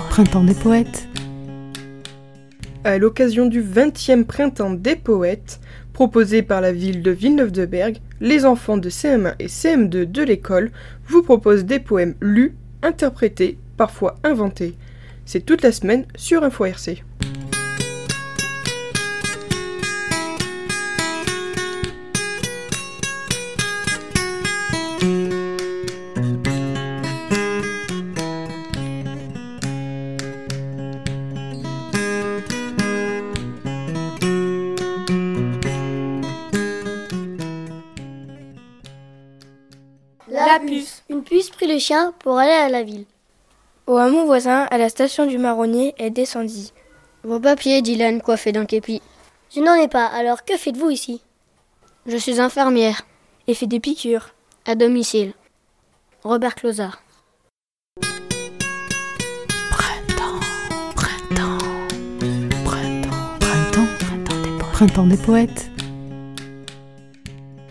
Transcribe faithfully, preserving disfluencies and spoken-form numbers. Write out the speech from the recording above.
Printemps des poètes. À l'occasion du vingtième Printemps des poètes, proposé par la ville de Villeneuve-de-Berg, les enfants de C M un et C M deux de l'école vous proposent des poèmes lus, interprétés, parfois inventés. C'est toute la semaine sur Info R C. La puce. Une puce prit le chien pour aller à la ville. Au hameau voisin, à la station du Marronnier, elle descendit. Vos papiers, Dylan, coiffé d'un képi. Je n'en ai pas, alors que faites-vous ici ? Je suis infirmière. Et fait des piqûres. À domicile. Robert Closard. Printemps, printemps, printemps, printemps, printemps des poètes. Printemps des poètes.